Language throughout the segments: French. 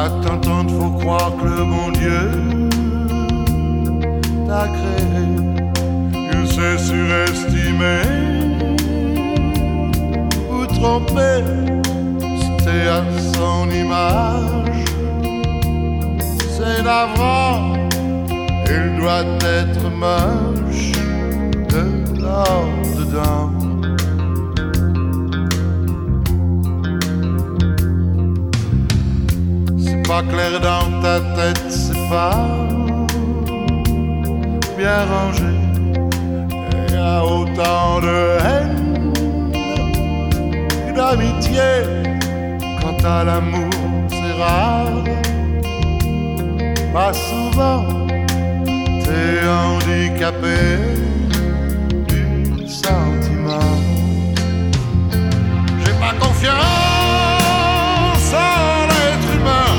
À t'entendre, faut croire que le bon Dieu t'a créé. Il s'est surestimé ou trompé, c'était à son image. C'est navrant, il doit être moche de l'or dedans. C'est pas clair dans ta tête, c'est pas bien rangé. Il y a autant de haine et d'amitié. Quant à l'amour, c'est rare. Pas souvent, t'es handicapé du sentiment. J'ai pas confiance en l'être humain.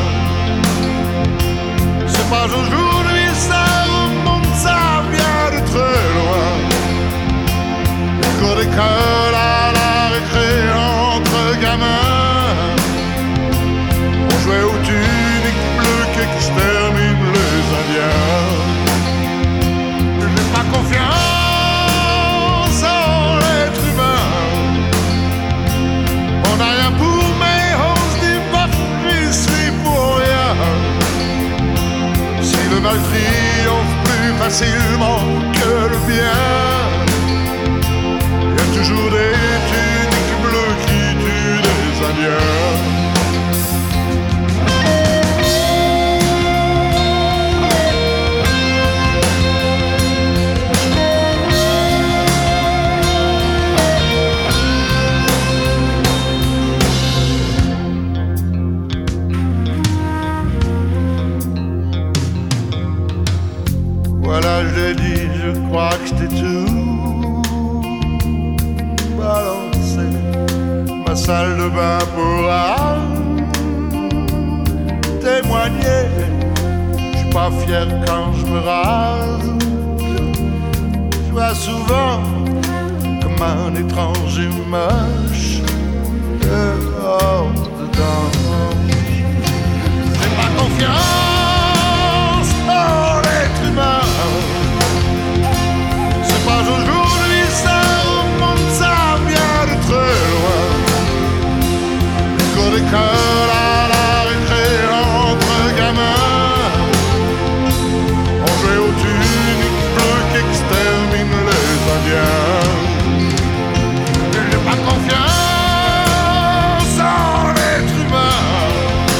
C'est pas aujourd'hui, ça remonte, ça vient de très loin. Les cours d'école à la récré entre gamins, on jouait aux tuniques bleues qu'exterminent les Indiens. J'ai pas confiance en l'être humain. On n'a rien pour, mais on se dit bof, j'y suis pour rien. Si le mal triomphe plus facilement que le bien, y a toujours des tuniques bleues qui tuent des Indiens. Voilà, je l'ai dit, je crois que j't'ai tout balancé. Ma salle de bain pourra témoigner. J'suis pas fier quand je me rase. Je vois souvent comme un étranger moche dehors dedans. J'ai pas confiance en l'être humain. C'est pas aujourd'hui, ça remonte, ça vient de très loin. Les cours d'école à la récré entre gamins, on jouait aux tuniques bleues qu'exterminent les Indiens. J'ai pas confiance en l'être humain.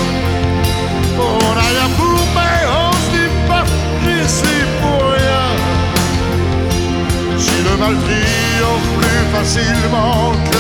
On n'a rien pour, mais on se dit pas, j'y suis pour rien. Si le mal triomphe plus facilement que